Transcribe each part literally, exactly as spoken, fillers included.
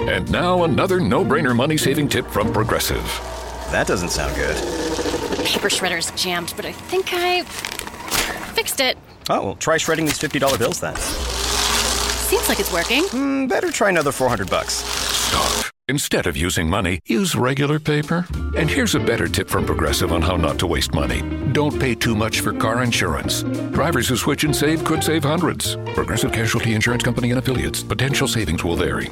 And now another no-brainer money-saving tip from Progressive. That doesn't sound good. Paper shredder's jammed, but I think I fixed it. Oh, well, try shredding these fifty dollar bills then. Seems like it's working. Mm, better try another four hundred bucks. Stop. Instead of using money, use regular paper. And here's a better tip from Progressive on how not to waste money. Don't pay too much for car insurance. Drivers who switch and save could save hundreds. Progressive Casualty Insurance Company and Affiliates. Potential savings will vary.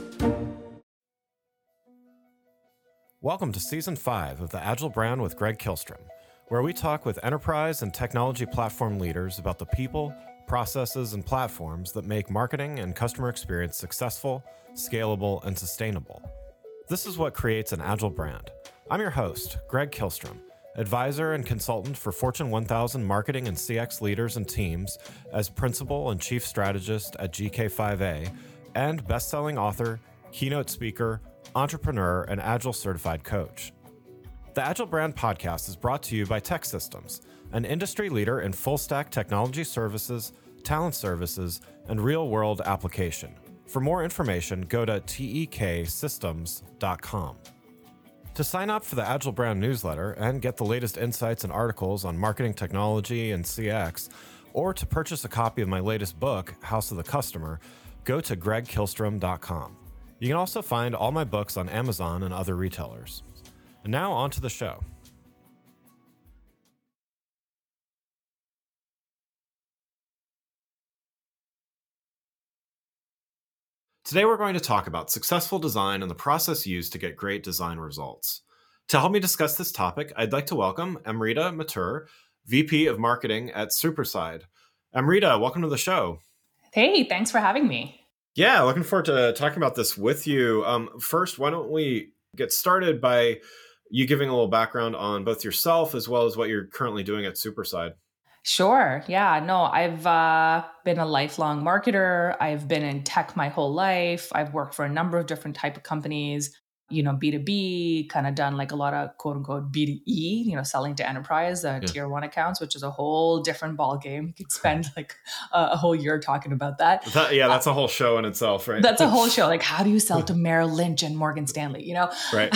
Welcome to Season five of The Agile Brand with Greg Kihlstrom, where we talk with enterprise and technology platform leaders about the people, processes, and platforms that make marketing and customer experience successful, scalable, and sustainable. This is what creates an agile brand. I'm your host, Greg Kihlstrom, advisor and consultant for Fortune one thousand marketing and C X leaders and teams as principal and chief strategist at G K five A, and best-selling author, keynote speaker, entrepreneur, and Agile certified coach. The Agile Brand podcast is brought to you by TEKsystems, an industry leader in full-stack technology services, talent services, and real-world application. For more information, go to tek systems dot com. To sign up for the Agile Brand newsletter and get the latest insights and articles on marketing technology and C X, or to purchase a copy of my latest book, House of the Customer, go to greg kihlstrom dot com. You can also find all my books on Amazon and other retailers. And now on to the show. Today we're going to talk about successful design and the process used to get great design results. To help me discuss this topic, I'd like to welcome Amrita Mathur, V P of Marketing at Superside. Amrita, welcome to the show. Hey, thanks for having me. Yeah, looking forward to talking about this with you. Um, first, why don't we get started by you giving a little background on both yourself as well as what you're currently doing at Superside. Sure. Yeah, no, I've uh, been a lifelong marketer. I've been in tech my whole life. I've worked for a number of different type of companies, you know, B two B, kind of done like a lot of quote unquote B two E, you know, selling to enterprise, uh, yeah. tier one accounts, which is a whole different ball game. You could spend like uh, a whole year talking about that. that yeah, that's uh, a whole show in itself, right? That's a whole show. Like, how do you sell to Merrill Lynch and Morgan Stanley, you know? Right.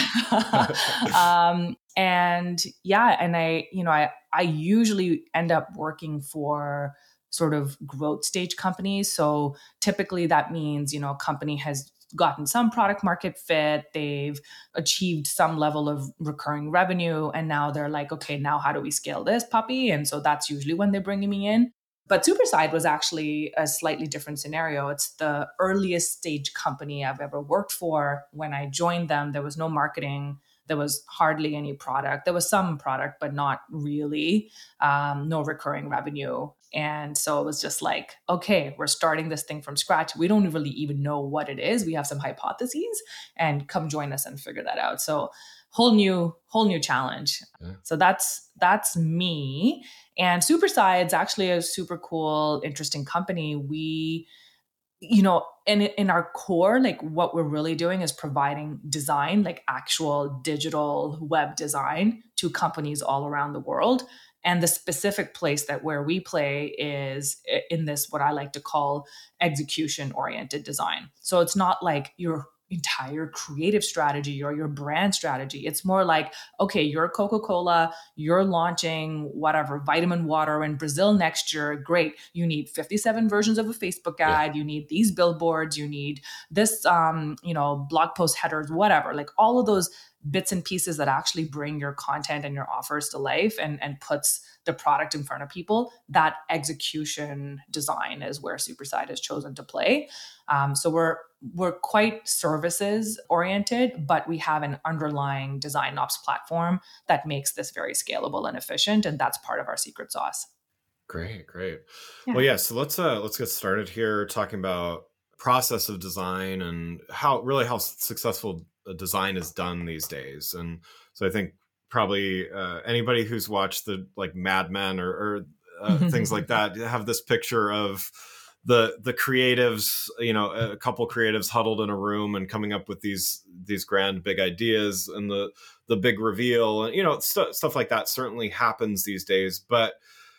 um, and yeah, and I, you know, I, I usually end up working for sort of growth stage companies. So typically that means, you know, a company has gotten some product market fit, they've achieved some level of recurring revenue, and now they're like, okay, now how do we scale this puppy? And so that's usually when they're bringing me in. But Superside was actually a slightly different scenario. It's the earliest stage company I've ever worked for. When I joined them, there was no marketing. There was hardly any product. There was some product, but not really, um, no recurring revenue. And so it was just like, okay, we're starting this thing from scratch. We don't really even know what it is. We have some hypotheses, and come join us and figure that out. So whole new, whole new challenge. Yeah. So that's, that's me. And Superside's actually a super cool, interesting company. We, you know, in in our core, like what we're really doing is providing design, like actual digital web design to companies all around the world. And the specific place that where we play is in this, what I like to call execution oriented design. So it's not like your entire creative strategy or your brand strategy. It's more like, okay, you're Coca-Cola, you're launching whatever, vitamin water in Brazil next year. Great. You need fifty-seven versions of a Facebook ad. Yeah. You need these billboards. You need this, um, you know, blog post headers, whatever, like all of those bits and pieces that actually bring your content and your offers to life and, and puts the product in front of people. That execution design is where Superside has chosen to play. Um, so we're we're quite services oriented, but we have an underlying design ops platform that makes this very scalable and efficient, and that's part of our secret sauce. Great, great. Yeah. Well, yeah. So let's uh, let's get started here talking about process of design and how really how successful design is done these days. And so I think probably uh, anybody who's watched the like Mad Men or, or uh, things like that have this picture of the the creatives, you know, a couple creatives huddled in a room and coming up with these these grand big ideas, and the the big reveal, and you know, st- stuff like that certainly happens these days. But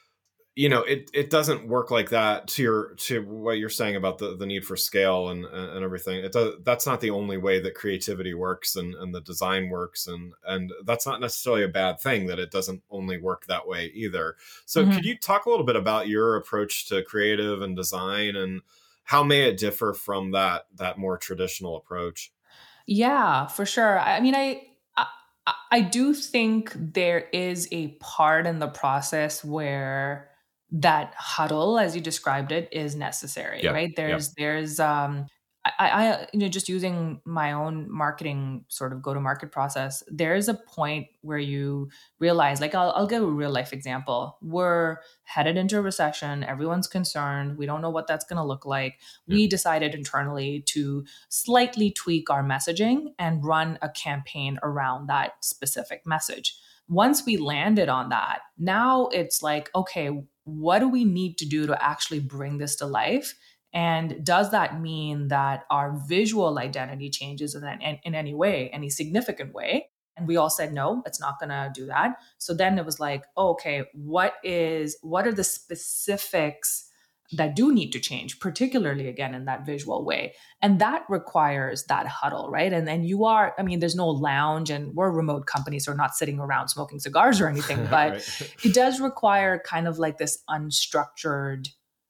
you know, it it doesn't work like that. To your to what you're saying about the, the need for scale and and everything. It does, that's not the only way that creativity works and, and the design works, and and that's not necessarily a bad thing that it doesn't only work that way either. So, Mm-hmm. could you talk a little bit about your approach to creative and design, and how may it differ from that that more traditional approach? Yeah, for sure. I I mean, I, I I do think there is a part in the process where that huddle, as you described it, is necessary, Yeah. right? Yeah. There's there's um I, I you know just using my own marketing sort of go to market process. There is a point where you realize, like I'll I'll give a real life example. We're headed into a recession. Everyone's concerned. We don't know what that's going to look like. Yeah. We decided internally to slightly tweak our messaging and run a campaign around that specific message. Once we landed on that, now it's like, okay, what do we need to do to actually bring this to life? And does that mean that our visual identity changes in, in, in any way, any significant way? And we all said, no, it's not going to do that. So then it was like, oh, okay, what is, what are the specifics that do need to change, particularly again in that visual way? And that requires that huddle, right? And then you are, I mean, there's no lounge, and we're a remote company, so we're not sitting around smoking cigars or anything, but Right. it does require kind of like this unstructured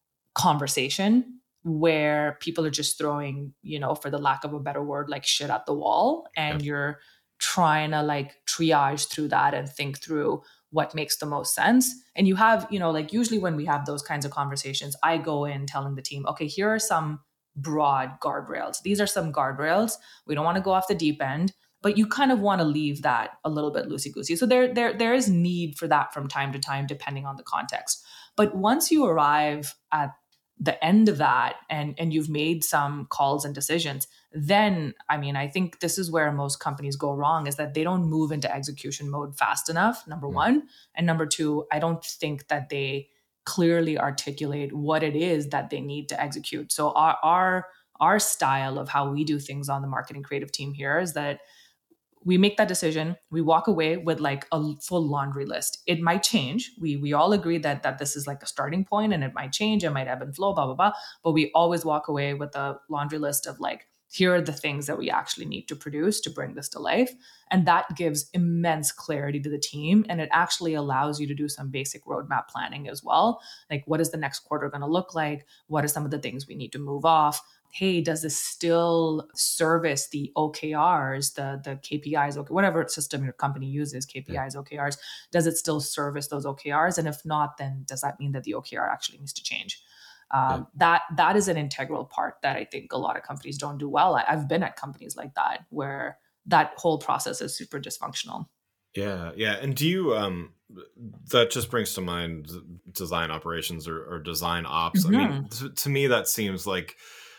conversation where people are just throwing, you know, for the lack of a better word, like shit at the wall. And Yeah. you're trying to like triage through that and think through what makes the most sense. And you have, you know, like usually when we have those kinds of conversations, I go in telling the team, okay, here are some broad guardrails. These are some guardrails. We don't want to go off the deep end, but you kind of want to leave that a little bit loosey goosey. So there, there, there is need for that from time to time, depending on the context. But once you arrive at the end of that and and you've made some calls and decisions, then I mean, I think this is where most companies go wrong, is that they don't move into execution mode fast enough, number Mm. one. And number two, I don't think that they clearly articulate what it is that they need to execute. So our our our style of how we do things on the marketing creative team here is that we make that decision, we walk away with like a full laundry list. It might change. We we all agree that that this is like a starting point, and it might change, it might ebb and flow, blah, blah, blah. But we always walk away with a laundry list of like, here are the things that we actually need to produce to bring this to life. And that gives immense clarity to the team. And it actually allows you to do some basic roadmap planning as well. Like, what is the next quarter going to look like? What are some of the things we need to move off? Hey, does this still service the O K Rs, the, the K P Is, whatever system your company uses, K P Is, O K Rs, does it still service those O K Rs? And if not, then does that mean that the O K R actually needs to change? Um, Yeah. That that is an integral part that I think a lot of companies don't do well. I, I've been at companies like that where that whole process is super dysfunctional. Yeah, yeah. And do you um that just brings to mind design operations or, or design ops. Mm-hmm. I mean, to, to me that seems like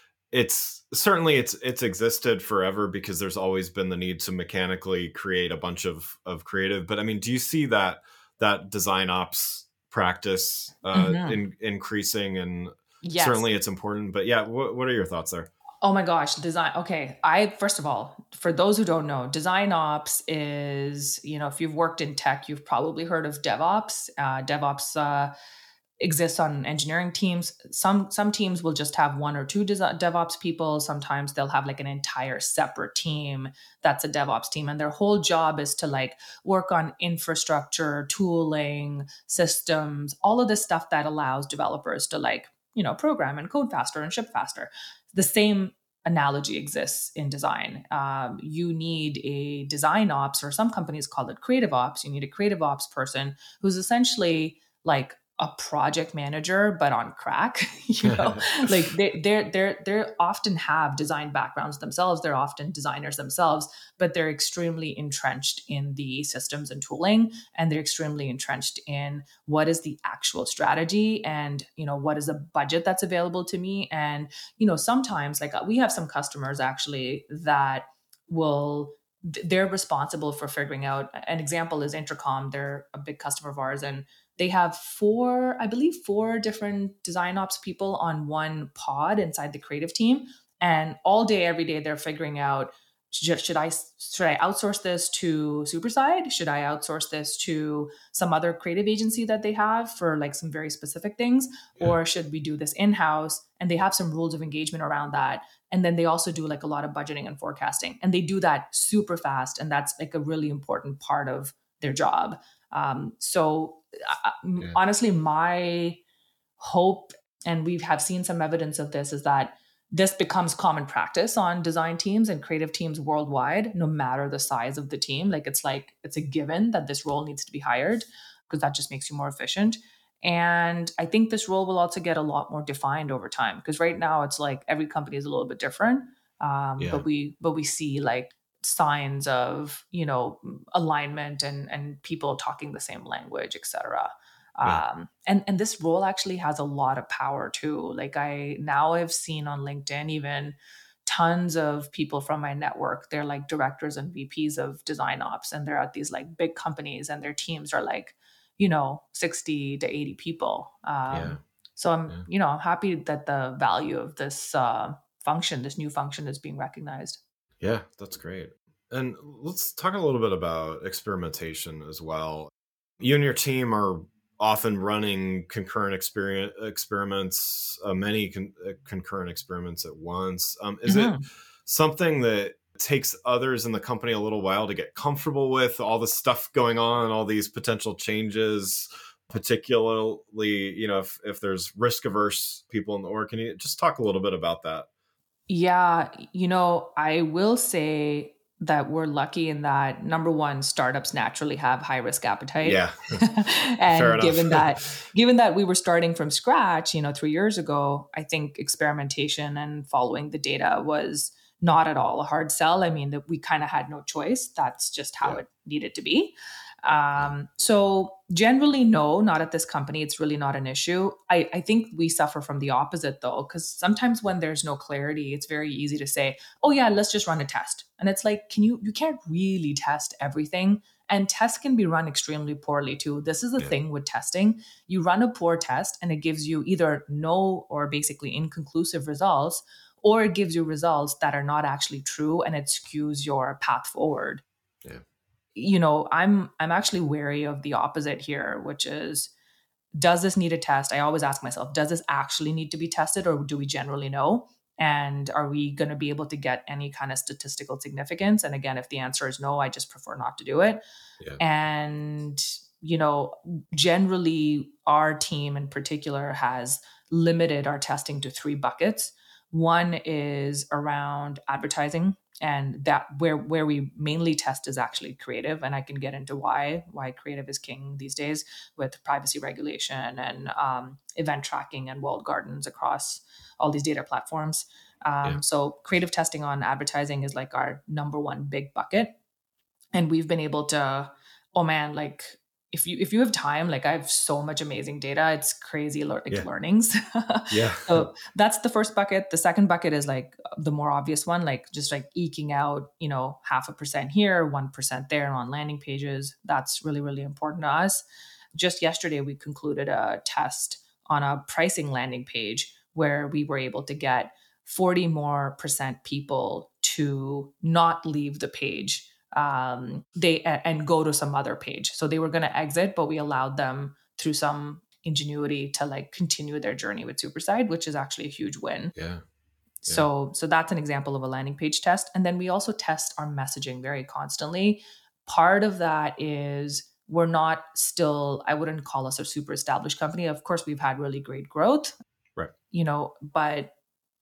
it's certainly it's it's existed forever, because there's always been the need to mechanically create a bunch of of creative. But I mean, do you see that that design ops practice uh Mm-hmm. in, increasing? And Yes. certainly it's important, but yeah, what what are your thoughts there? Oh my gosh, design. Okay. I, first of all, for those who don't know, design ops is, you know, if you've worked in tech, you've probably heard of DevOps. Uh, DevOps uh, exists on engineering teams. Some, some teams will just have one or two desi- DevOps people. Sometimes they'll have like an entire separate team that's a DevOps team. And their whole job is to like work on infrastructure, tooling, systems, all of this stuff that allows developers to like, you know, program and code faster and ship faster. The same analogy exists in design. Um, you need a design ops, or some companies call it creative ops. You need a creative ops person who's essentially like a project manager, but on crack. You know, like they they're they're they often have design backgrounds themselves. They're often designers themselves, but they're extremely entrenched in the systems and tooling, and they're extremely entrenched in what is the actual strategy, and you know, what is the budget that's available to me. And you know, sometimes like we have some customers actually that will they're responsible for figuring out. An example is Intercom. They're a big customer of ours, and they have four, I believe, four different design ops people on one pod inside the creative team. And all day, every day, they're figuring out should, should I should I outsource this to Superside? Should I outsource this to some other creative agency that they have for like some very specific things? Yeah. Or should we do this in-house? And they have some rules of engagement around that. And then they also do like a lot of budgeting and forecasting. And they do that super fast. And that's like a really important part of their job. Um, so uh, yeah. honestly, my hope, and we have seen some evidence of this, is that this becomes common practice on design teams and creative teams worldwide, no matter the size of the team. Like it's like, it's a given that this role needs to be hired because that just makes you more efficient. And I think this role will also get a lot more defined over time, because right now it's like every company is a little bit different. Um, yeah. But we, but we see like signs of, you know, alignment and, and people talking the same language, et cetera. Yeah. Um, and, and this role actually has a lot of power too. Like I now have seen on LinkedIn, even tons of people from my network, they're like directors and V Ps of design ops, and they're at these like big companies and their teams are like, you know, sixty to eighty people. Um, yeah. So I'm, yeah. you know, I'm happy that the value of this uh, function, this new function is being recognized. Yeah, that's great. And let's talk a little bit about experimentation as well. You and your team are often running concurrent experience, experiments, uh, many con- uh, concurrent experiments at once. Um, is mm-hmm. it something that takes others in the company a little while to get comfortable with all the stuff going on, all these potential changes, particularly, you know, if, if there's risk averse people in the org? Can you just talk a little bit about that? Yeah, you know, I will say that we're lucky in that, number one, startups naturally have high risk appetite. Yeah. And given that, given that we were starting from scratch, you know, three years ago, I think experimentation and following the data was not at all a hard sell. I mean, that we kind of had no choice. That's just how yeah. it needed to be. Um, so generally, no, not at this company. It's really not an issue. I, I think we suffer from the opposite though, because sometimes when there's no clarity, it's very easy to say, oh yeah, let's just run a test. And it's like, can you, you can't really test everything. And tests can be run extremely poorly too. This is the yeah. thing with testing. You run a poor test and it gives you either no or basically inconclusive results, or it gives you results that are not actually true and it skews your path forward. Yeah. You know, I'm I'm actually wary of the opposite here, which is, does this need a test? I always ask myself, does this actually need to be tested, or do we generally know? And are we going to be able to get any kind of statistical significance? And again, if the answer is no, I just prefer not to do it. Yeah. And, you know, generally our team in particular has limited our testing to three buckets. One is around advertising, and that where where we mainly test is actually creative, and I can get into why why creative is king these days with privacy regulation and um, event tracking and walled gardens across all these data platforms. Um, yeah. So creative testing on advertising is like our number one big bucket, and we've been able to, oh man, like. If you if you have time, like I have so much amazing data, it's crazy like yeah. learnings. yeah. So that's the first bucket. The second bucket is like the more obvious one, like just like eking out, you know, half a percent here, one percent there on landing pages. That's really, really important to us. Just yesterday, we concluded a test on a pricing landing page where we were able to get forty more percent people to not leave the page. Um, they and go to some other page. So they were going to exit, but we allowed them through some ingenuity to like continue their journey with Superside, which is actually a huge win. Yeah. yeah. So, so that's an example of a landing page test. And then we also test our messaging very constantly. Part of that is we're not still, I wouldn't call us a super established company. Of course, we've had really great growth, right? You know, but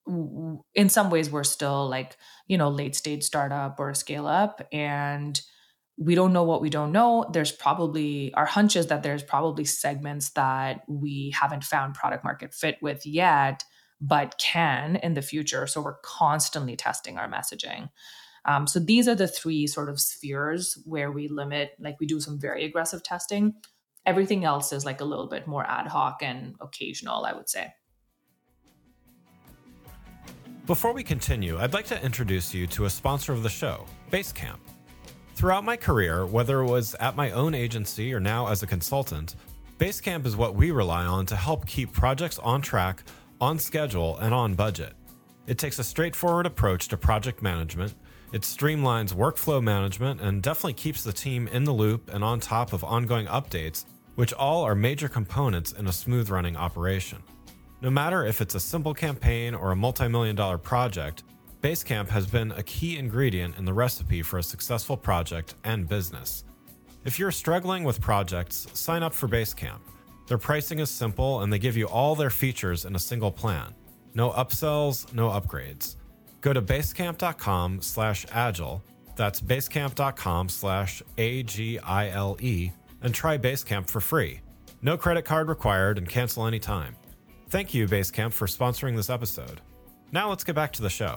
in some ways we're still like, you know, late stage startup or scale up, and we don't know what we don't know. There's probably, our hunch is that there's probably segments that we haven't found product market fit with yet, but can in the future. So we're constantly testing our messaging. Um, so these are the three sort of spheres where we limit, like we do some very aggressive testing. Everything else is like a little bit more ad hoc and occasional, I would say. Before we continue, I'd like to introduce you to a sponsor of the show, Basecamp. Throughout my career, whether it was at my own agency or now as a consultant, Basecamp is what we rely on to help keep projects on track, on schedule, and on budget. It takes a straightforward approach to project management, It streamlines workflow management and definitely keeps the team in the loop and on top of ongoing updates, which all are major components in a smooth running operation. No matter if it's a simple campaign or a multi-million dollar project, Basecamp has been a key ingredient in the recipe for a successful project and business. If you're struggling with projects, sign up for Basecamp. Their pricing is simple and they give you all their features in a single plan. No upsells, no upgrades. Go to basecamp.com slash agile. That's basecamp.com slash A G I L E and try Basecamp for free. No credit card required and cancel anytime. Thank you, Basecamp, for sponsoring this episode. Now let's get back to the show.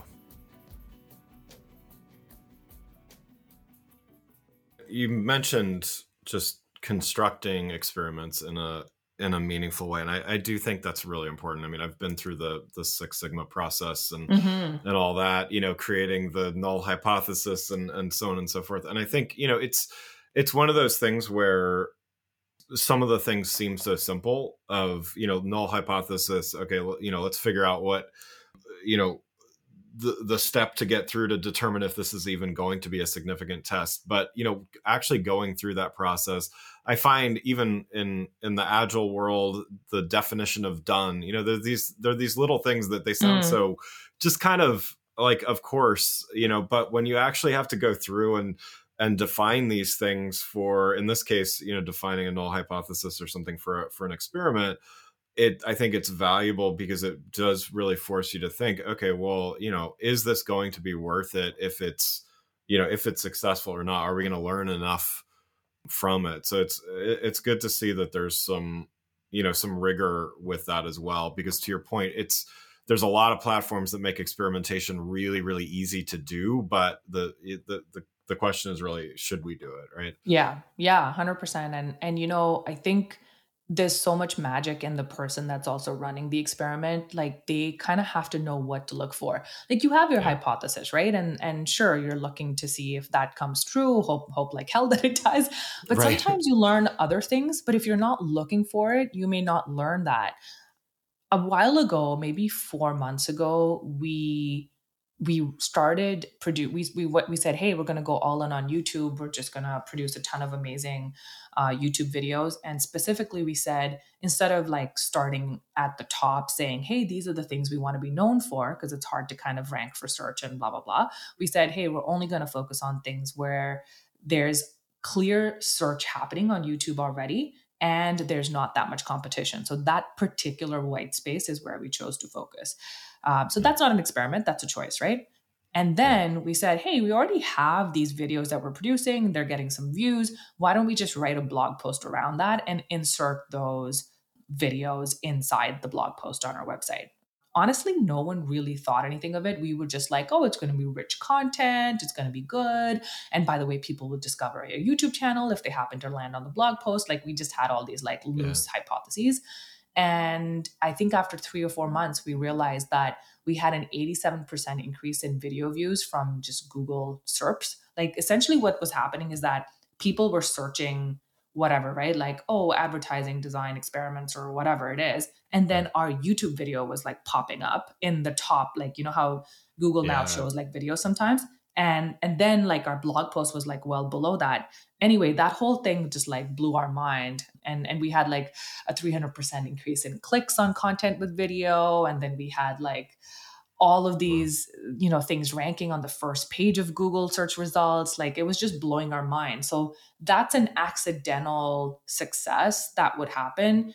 You mentioned just constructing experiments in a in a meaningful way, and I, I do think that's really important. I mean, I've been through the the Six Sigma process and mm-hmm. and all that, you know, creating the null hypothesis and and so on and so forth. And I think, you know, it's it's one of those things where some of the things seem so simple of, you know, null hypothesis. Okay, you know, let's figure out what, you know, the the step to get through to determine if this is even going to be a significant test. But, you know, actually going through that process, I find even in in the agile world, the definition of done, you know, there's these there are these little things that they sound mm. so just kind of like, of course, you know, but when you actually have to go through and and define these things for, in this case, you know, defining a null hypothesis or something for for an experiment, it I think it's valuable because it does really force you to think, okay, well, you know, is this going to be worth it if it's, you know, if it's successful or not? Are we going to learn enough from it? So it's it's good to see that there's some, you know, some rigor with that as well, because to your point, it's there's a lot of platforms that make experimentation really, really easy to do, but the the the the question is really, should we do it, right? Yeah, yeah, one hundred percent. And and you know, I think there's so much magic in the person that's also running the experiment. Like they kind of have to know what to look for. Like you have your yeah. hypothesis, right? And and sure, you're looking to see if that comes true. Hope hope like hell that it does. But right. sometimes you learn other things. But if you're not looking for it, you may not learn that. A while ago, maybe four months ago, we we started produce we we what we said, hey, we're going to go all in on YouTube. We're just going to produce a ton of amazing uh, YouTube videos. And specifically, we said, instead of like starting at the top saying, hey, these are the things we want to be known for, because it's hard to kind of rank for search and blah, blah, blah. We said, hey, we're only going to focus on things where there's clear search happening on YouTube already, and there's not that much competition. So that particular white space is where we chose to focus. Um, so that's not an experiment, that's a choice, right? And then we said, hey, we already have these videos that we're producing. They're getting some views. Why don't we just write a blog post around that and insert those videos inside the blog post on our website? Honestly, no one really thought anything of it. We were just like, oh, it's going to be rich content. It's going to be good. And by the way, people would discover a YouTube channel if they happen to land on the blog post. Like we just had all these like loose yeah. hypotheses. And I think after three or four months, we realized that we had an eighty-seven percent increase in video views from just Google S E R Ps. Like essentially what was happening is that people were searching whatever, right? Like, oh, advertising, design, experiments, or whatever it is. And then our YouTube video was like popping up in the top, like, you know how Google yeah. now shows like videos sometimes. And, and then like our blog post was like well below that. Anyway, that whole thing just like blew our mind. And, and we had like a three hundred percent increase in clicks on content with video. And then we had like all of these, you know, things ranking on the first page of Google search results. Like it was just blowing our mind. So that's an accidental success that would happen.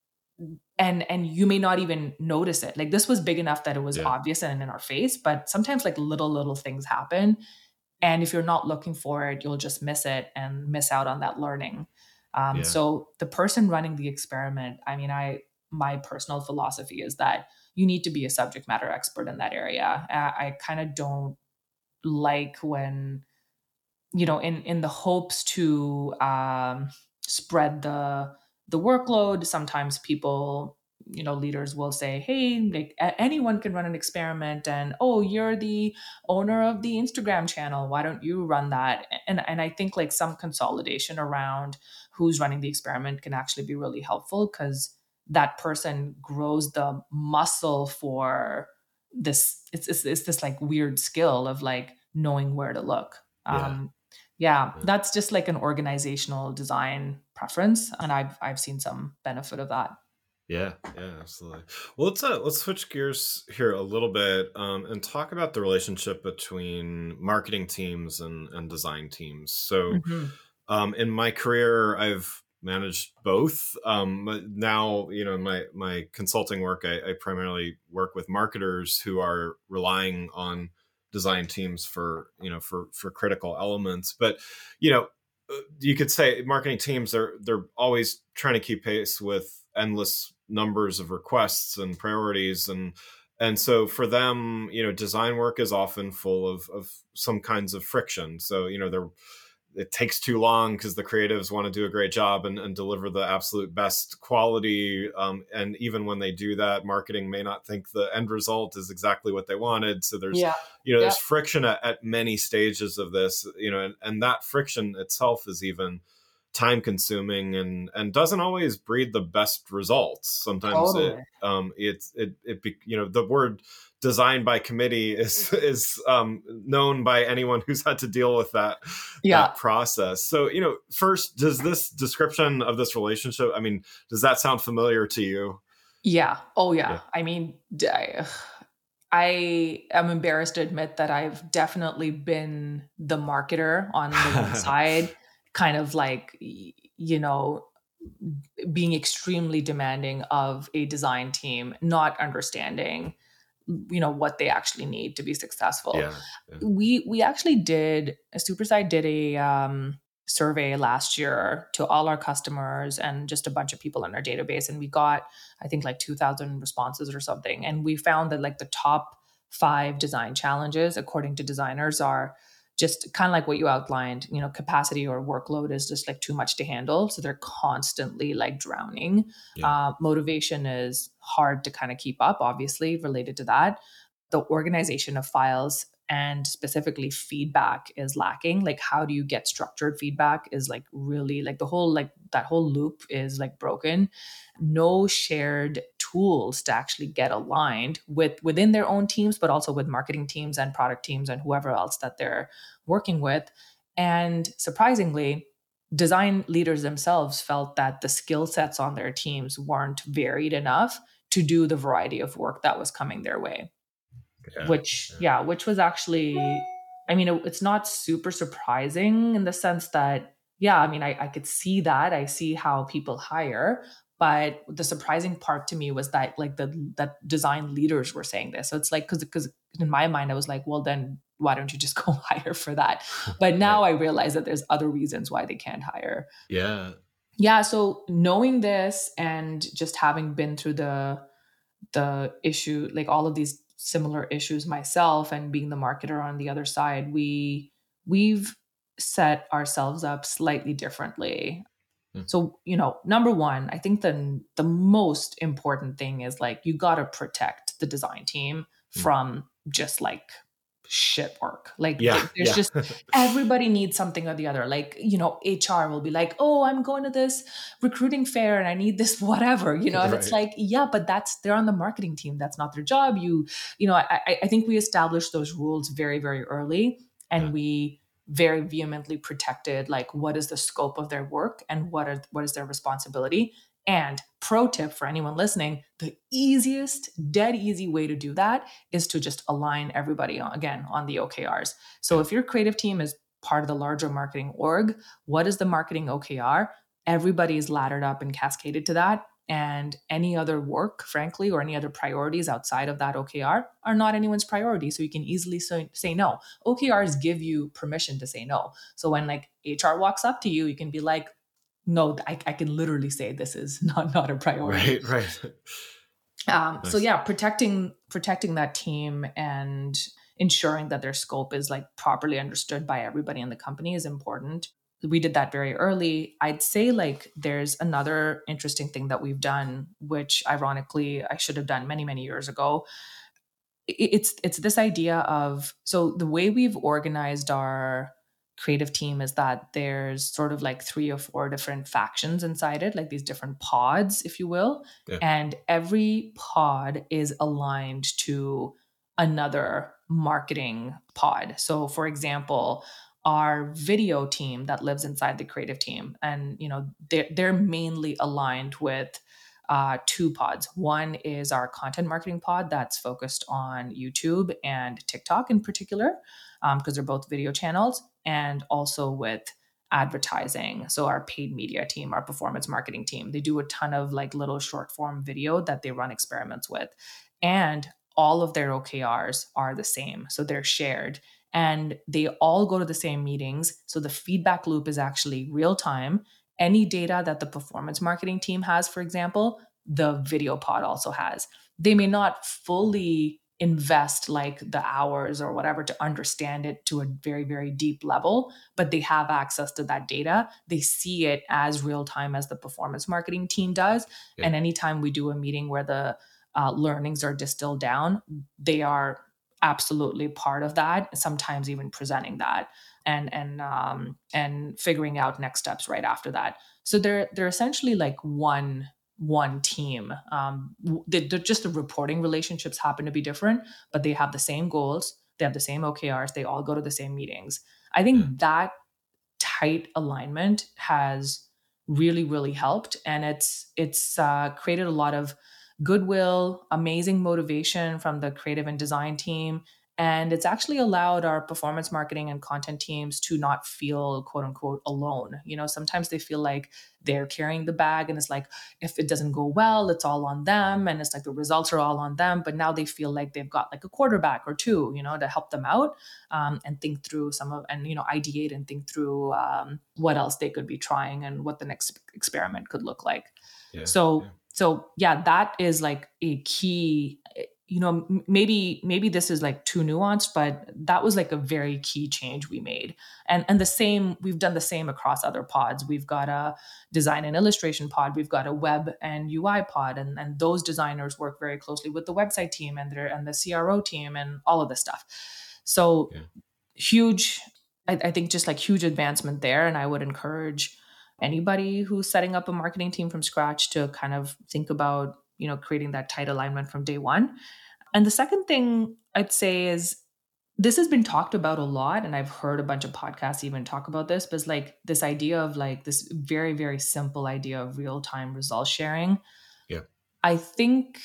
And and you may not even notice it. Like this was big enough that it was yeah. obvious and in our face, but sometimes like little, little things happen. And if you're not looking for it, you'll just miss it and miss out on that learning. Um, yeah. So the person running the experiment, I mean, I my personal philosophy is that you need to be a subject matter expert in that area. I, I kind of don't like when, you know, in, in the hopes to um, spread the the workload, sometimes people, you know, leaders will say, hey, like anyone can run an experiment, and oh, you're the owner of the Instagram channel, why don't you run that? And and I think like some consolidation around who's running the experiment can actually be really helpful, because that person grows the muscle for this. It's, it's it's this like weird skill of like knowing where to look. Yeah. Um, yeah, that's just like an organizational design preference, and I've I've seen some benefit of that. Yeah, yeah, absolutely. Well, let's uh, let's switch gears here a little bit um, and talk about the relationship between marketing teams and, and design teams. So, Mm-hmm. um, in my career, I've managed both. Um, but now, you know, in my my consulting work, I, I primarily work with marketers who are relying on design teams for you know for for critical elements. But you know, you could say marketing teams are they're always trying to keep pace with endless numbers of requests and priorities, and and so for them, you know, design work is often full of of some kinds of friction. So you know, they're it takes too long because the creatives want to do a great job and, and deliver the absolute best quality. Um, and even when they do that, marketing may not think the end result is exactly what they wanted. So there's, Yeah. you know, Yeah. there's friction at, at many stages of this, you know, and, and that friction itself is even time consuming and, and doesn't always breed the best results. Sometimes Totally. it, um, it's, it, it, be, you know, the word designed by committee is is um, known by anyone who's had to deal with that, Yeah. that process. So, you know, first, does this description of this relationship, I mean, does that sound familiar to you? Yeah. Oh, yeah. Yeah. I mean, d- I, I am embarrassed to admit that I've definitely been the marketer on the one side, kind of like, y- you know, being extremely demanding of a design team, not understanding, you know, what they actually need to be successful. Yeah, yeah. We we actually did, Superside did a um, survey last year to all our customers and just a bunch of people in our database. And we got, I think, like two thousand responses or something. And we found that like the top five design challenges, according to designers, are just kind of like what you outlined. You know, capacity or workload is just like too much to handle. So they're constantly like drowning. Yeah. Uh, motivation is hard to kind of keep up, obviously, related to that. The organization of files and specifically feedback is lacking. Like, how do you get structured feedback is like really like the whole, like that whole loop is like broken. No shared tools to actually get aligned with within their own teams, but also with marketing teams and product teams and whoever else that they're working with. And surprisingly, design leaders themselves felt that the skill sets on their teams weren't varied enough to do the variety of work that was coming their way. Yeah. Which, yeah, which was actually, I mean, it, it's not super surprising in the sense that, yeah, I mean, I, I could see that. I see how people hire. But the surprising part to me was that like the that design leaders were saying this. So it's like, because because in my mind, I was like, well, then why don't you just go hire for that? But now I realize that there's other reasons why they can't hire. Yeah. Yeah. So knowing this and just having been through the the issue, like all of these similar issues myself and being the marketer on the other side, we we've set ourselves up slightly differently. So, you know, number one, I think the the most important thing is like you got to protect the design team from just like shit work. Like Yeah, th- there's yeah. just everybody needs something or the other. Like, you know, H R will be like, oh, I'm going to this recruiting fair and I need this whatever, you know, and it's Right. like, yeah, but that's they're on the marketing team. That's not their job. You, you know, I, I- I think we established those rules very, very early, and Yeah. we very vehemently protected like what is the scope of their work and what are what is their responsibility. And pro tip for anyone listening, the easiest, dead easy way to do that is to just align everybody on, again on the O K Rs. So if your creative team is part of the larger marketing org, what is the marketing O K R? Everybody is laddered up and cascaded to that. And any other work, frankly, or any other priorities outside of that O K R are not anyone's priority. So you can easily say, say no. O K Rs give you permission to say no. So when like H R walks up to you, you can be like, no, I, I can literally say this is not, not a priority. Right, right. Um, So Nice. yeah, protecting protecting that team and ensuring that their scope is like properly understood by everybody in the company is important. We did that very early. I'd say like there's another interesting thing that we've done, which ironically I should have done many, many years ago. I- It's it's this idea of, so the way we've organized our creative team is that there's sort of like three or four different factions inside it, like these different pods, if you will. Yeah. And every pod is aligned to another marketing pod. So for example, our video team that lives inside the creative team, and you know they're, they're mainly aligned with uh, two pods. One is our content marketing pod that's focused on YouTube and TikTok in particular, because um, they're both video channels, and also with advertising. So our paid media team, our performance marketing team, they do a ton of like little short form video that they run experiments with. And all of their O K Rs are the same. So they're shared and they all go to the same meetings. So the feedback loop is actually real time. Any data that the performance marketing team has, for example, the video pod also has. They may not fully invest like the hours or whatever to understand it to a very, very deep level, but they have access to that data. They see it as real time as the performance marketing team does. Yeah. And anytime we do a meeting where the uh, learnings are distilled down, they are absolutely part of that, sometimes even presenting that and and um, and figuring out next steps right after that. So they're they're essentially like one one team. Um, they, they're just the reporting relationships happen to be different, but they have the same goals. They have the same O K Rs. They all go to the same meetings. I think yeah. that tight alignment has really, really helped. And it's it's uh, created a lot of goodwill, amazing motivation from the creative and design team. And it's actually allowed our performance marketing and content teams to not feel quote unquote alone. You know, sometimes they feel like they're carrying the bag and it's like, if it doesn't go well, it's all on them. And it's like the results are all on them. But now they feel like they've got like a quarterback or two, you know, to help them out um, and think through some of, and, you know, ideate and think through um, what else they could be trying and what the next experiment could look like. Yeah, so, yeah. so yeah, that is like a key, you know, maybe maybe this is like too nuanced, but that was like a very key change we made. And and the same, we've done the same across other pods. We've got a design and illustration pod. We've got a web and U I pod. And, and those designers work very closely with the website team and their and the C R O team and all of this stuff. So yeah. huge, I, I think just like huge advancement there. And I would encourage anybody who's setting up a marketing team from scratch to kind of think about, you know, creating that tight alignment from day one. And the second thing I'd say is this has been talked about a lot, and I've heard a bunch of podcasts even talk about this, but it's like this idea of like this very, very simple idea of real-time result sharing. Yeah. I think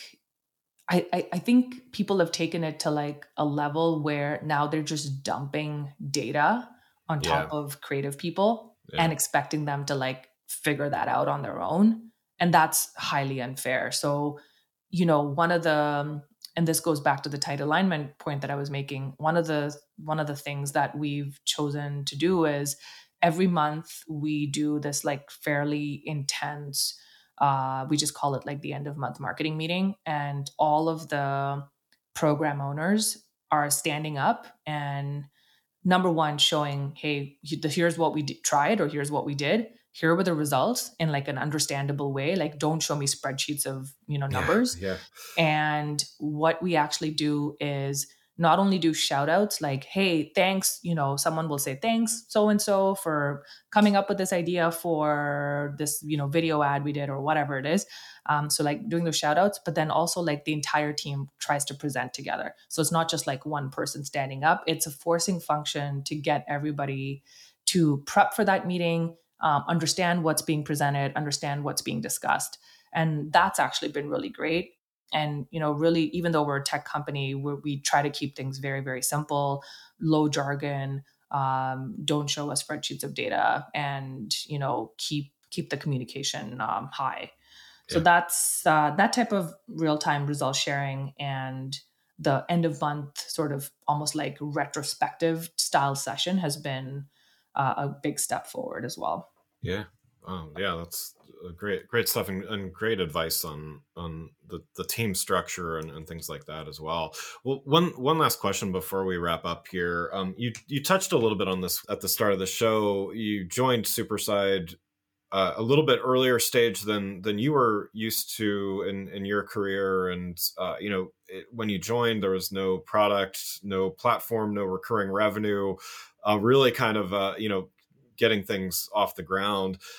I, I, I think people have taken it to like a level where now they're just dumping data on top yeah. of creative people yeah. and expecting them to like figure that out on their own. And that's highly unfair. So, you know, one of the, and this goes back to the tight alignment point that I was making. One of the, one of the things that we've chosen to do is every month we do this like fairly intense, uh, we just call it like the end of month marketing meeting. And all of the program owners are standing up and number one, showing, hey, here's what we d- tried, or here's what we did. Here were the results in like an understandable way. Like, don't show me spreadsheets of, you know, numbers. Yeah, yeah. And what we actually do is not only do shout outs like, hey, thanks, you know, someone will say, thanks, so-and-so for coming up with this idea for this, you know, video ad we did or whatever it is. Um, so like doing those shout outs, but then also like the entire team tries to present together. So it's not just like one person standing up. It's a forcing function to get everybody to prep for that meeting, Um, understand what's being presented, understand what's being discussed. And that's actually been really great. And, you know, really, even though we're a tech company, we're, we try to keep things very, very simple, low jargon, um, don't show us spreadsheets of data, and, you know, keep keep the communication um, high. Yeah. So that's uh, that type of real-time result sharing and the end of month sort of almost like retrospective style session has been uh, a big step forward as well. Yeah. Um, yeah, that's great, great stuff and, and great advice on on the, the team structure and, and things like that as well. Well, one one last question before we wrap up here. Um, you you touched a little bit on this at the start of the show. You joined Superside uh, a little bit earlier stage than than you were used to in, in your career, and uh, you know it, when you joined, there was no product, no platform, no recurring revenue. Uh, really, kind of uh, you know getting things off the ground.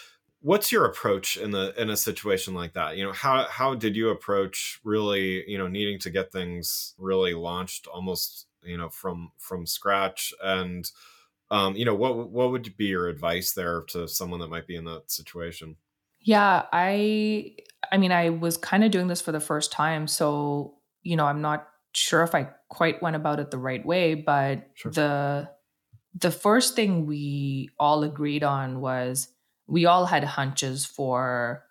what's your approach in the in a situation like that? You know, how how did you approach really, you know, needing to get things really launched almost, you know, from from scratch? And um, you know, what what would be your advice there to someone that might be in that situation? Yeah, I I mean, I was kind of doing this for the first time, so, you know, I'm not sure if I quite went about it the right way, but Sure. the the first thing we all agreed on was we all had hunches for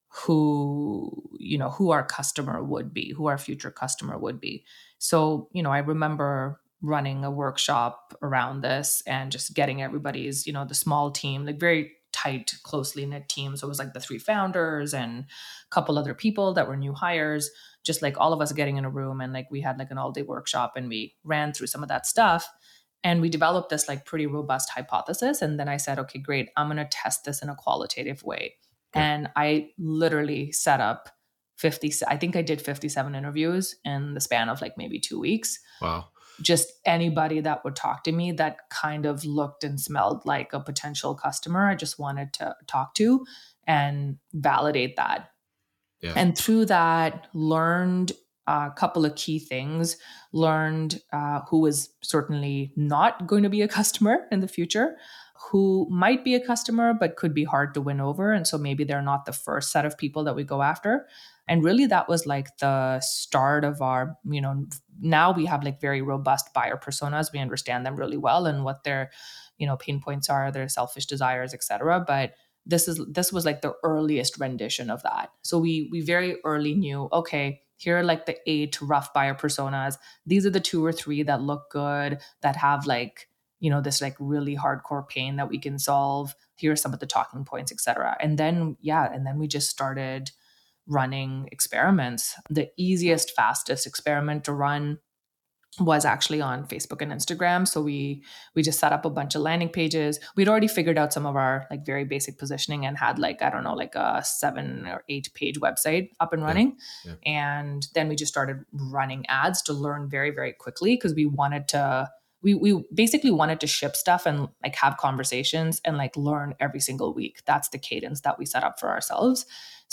who, you know, who our customer would be, who our future customer would be. So, you know, I remember running a workshop around this and just getting everybody's, you know, the small team, like very tight, closely knit team. So it was like the three founders and a couple other people that were new hires, just like all of us getting in a room, and like we had like an all day workshop and we ran through some of that stuff. And we developed this like pretty robust hypothesis. And then I said, okay, great, I'm going to test this in a qualitative way. Okay. And I literally set up fifty, I think I did fifty-seven interviews in the span of like maybe two weeks. Wow. Just anybody that would talk to me that kind of looked and smelled like a potential customer, I just wanted to talk to and validate that. Yeah. And through that, learned a couple of key things, learned uh, who was certainly not going to be a customer in the future, who might be a customer but could be hard to win over. And so maybe they're not the first set of people that we go after. And really that was like the start of our, you know, now we have like very robust buyer personas. We understand them really well and what their, you know, pain points are, their selfish desires, et cetera. But this is, this was like the earliest rendition of that. So we, we very early knew, okay, here are like the eight rough buyer personas. These are the two or three that look good, that have like, you know, this like really hardcore pain that we can solve. Here are some of the talking points, et cetera. And then, yeah, and then we just started running experiments. The easiest, fastest experiment to run was actually on Facebook and Instagram. So we we just set up a bunch of landing pages. We'd already figured out some of our like very basic positioning and had like, I don't know, like a seven or eight page website up and running. Yeah, yeah. And then we just started running ads to learn very, very quickly because we wanted to, we we basically wanted to ship stuff and like have conversations and like learn every single week. That's the cadence that we set up for ourselves.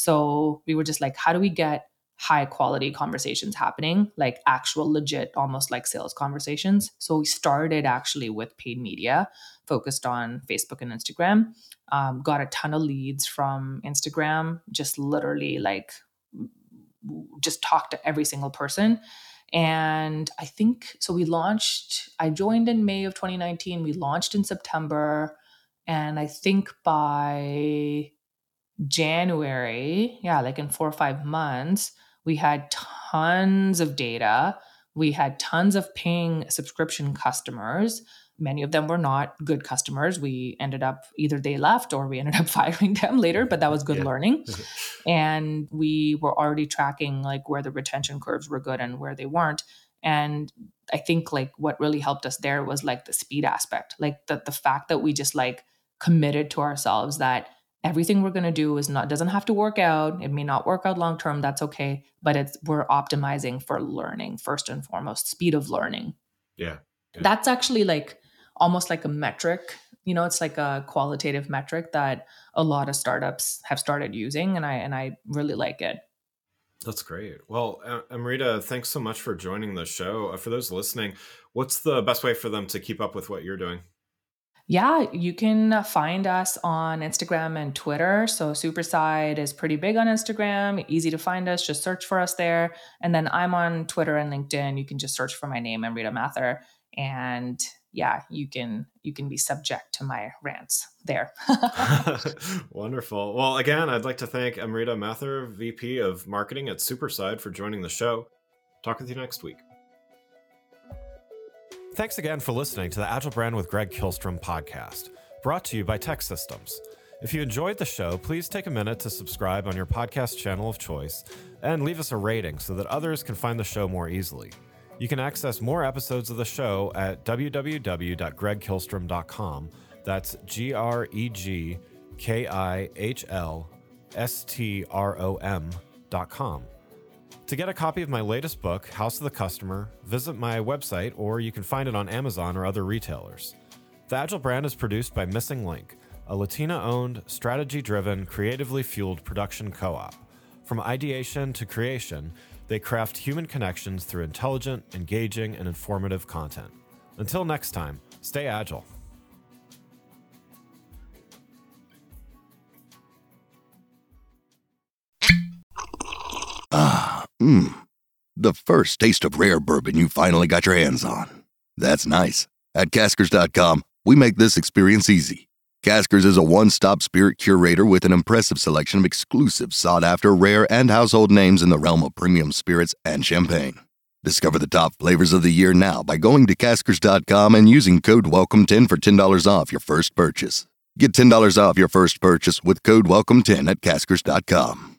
So we were just like, how do we get high quality conversations happening, like actual legit, almost like sales conversations? So we started actually with paid media focused on Facebook and Instagram, um, got a ton of leads from Instagram, just literally like just talked to every single person. And I think, so we launched, I joined in May of twenty nineteen, we launched in September. And I think by January, yeah, like in four or five months, we had tons of data. We had tons of paying subscription customers. Many of them were not good customers. We ended up, either they left or we ended up firing them later, but that was good yeah. learning. And we were already tracking like where the retention curves were good and where they weren't. And I think like what really helped us there was like the speed aspect, like the, the fact that we just like committed to ourselves that everything we're going to do is not, doesn't have to work out. It may not work out long-term. That's okay. But it's, we're optimizing for learning first and foremost, speed of learning. Yeah. yeah. That's actually like almost like a metric, you know, it's like a qualitative metric that a lot of startups have started using. And I, and I really like it. That's great. Well, Amrita, thanks so much for joining the show. Uh, for those listening, what's the best way for them to keep up with what you're doing? Yeah, you can find us on Instagram and Twitter. So Superside is pretty big on Instagram, easy to find us. Just search for us there. And then I'm on Twitter and LinkedIn. You can just search for my name, Amrita Mathur. And yeah, you can you can be subject to my rants there. Wonderful. Well, again, I'd like to thank Amrita Mathur, V P of Marketing at Superside, for joining the show. Talk with you next week. Thanks again for listening to the Agile Brand with Greg Kihlstrom podcast, brought to you by TEKsystems. If you enjoyed the show, please take a minute to subscribe on your podcast channel of choice and leave us a rating so that others can find the show more easily. You can access more episodes of the show at w w w dot greg kihlstrom dot com. That's G R E G K I H L S T R O M dot com. To get a copy of my latest book, House of the Customer, visit my website, or you can find it on Amazon or other retailers. The Agile Brand is produced by Missing Link, a Latina-owned, strategy-driven, creatively fueled production co-op. From ideation to creation, they craft human connections through intelligent, engaging, and informative content. Until next time, stay agile. Ah, mmm. The first taste of rare bourbon you finally got your hands on. That's nice. At Caskers dot com, we make this experience easy. Caskers is a one-stop spirit curator with an impressive selection of exclusive, sought-after, rare, and household names in the realm of premium spirits and champagne. Discover the top flavors of the year now by going to Caskers dot com and using code welcome ten for ten dollars off your first purchase. Get ten dollars off your first purchase with code welcome ten at Caskers dot com.